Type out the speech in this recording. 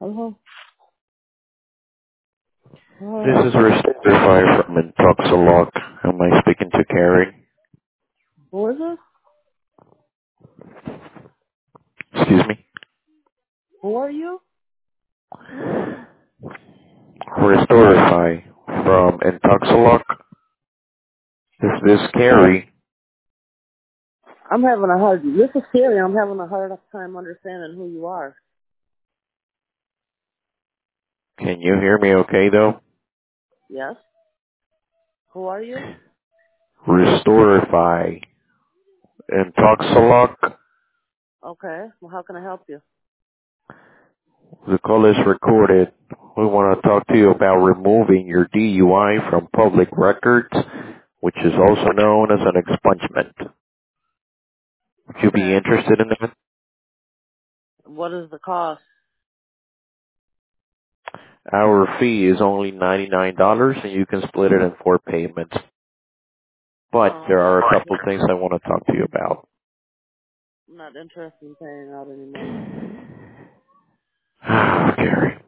Hello? This Hello? is Restore from Intoxalock. Am I speaking to Carrie? Who is it? Excuse me? Who are you? Restorify from Intoxalock. Is this Carrie? I'm having a hard, this is Siri, I'm having a hard time understanding who you are. Can you hear me okay though? Yes? Who are you? Restorify. Intoxalock. Okay, well how can I help you? The call is recorded. We want to talk to you about removing your DUI from public records, which is also known as an expungement. Would you be Okay. interested in that? What is the cost? Our fee is only $99 and you can split it in 4 payments. But Oh, there are a couple things I want to talk to you about. I'm not interested in paying out any money. Gary.